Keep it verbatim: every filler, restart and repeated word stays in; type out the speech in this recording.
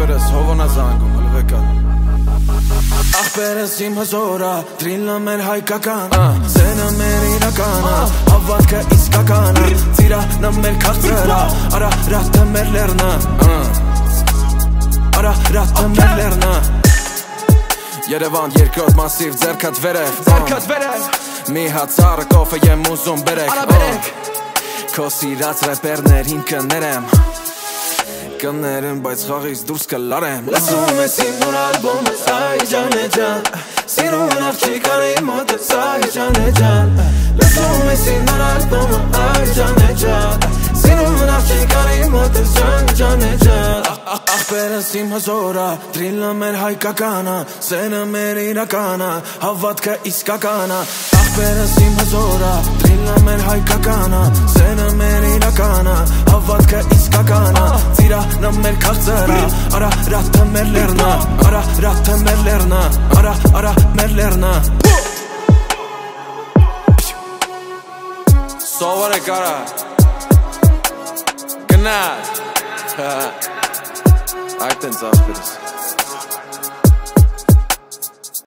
ախպերս հովոնա զանգում հլվեկա Ախպերս իմ հզորա, դրիլը մեր հայկական Սենը մեր իրականա, հավատքը իսկականա Ծիրանը մեր կարծերա, արա ռատը մեր լերնա Արա ռատը մեր լերնա Երևան երկրորդ մասիվ ձերքատ վերև Ձերքատ վերև Մի հացարը կոֆը եմ ուզում բերեք Արա բերեք Քո սիրած ռեպերներ իմ կներեմ Կներեմ, բայց խաղից դուրս կլարեմ Լսում ես իմ նոր ալբոմը, այ ջան է ջան Սիրուն աղջիկ արի մոտս, այ ջան է ջան Լսում ես իմ նոր ալբոմը, այ ջան է ջան Սիրուն աղջիկ արի մոտս, ջան ջան է ջան Ախպերս իմ հզորա, դրիլը մեր հայկականա Սենը մեր իրականա, հավատքը իսկականա Ախպերս իմ հզորա, դրիլը մեր հայկականա Սենը մեր իրականա, հավատքը իսկականա Ծիրանը մեր կարծերա, արա ռատը մեր լերնա Արա ռատը մեր լերնա, արա արա մեր լերնա Սովորեք արա Գնալ Այդ ենք ասպերս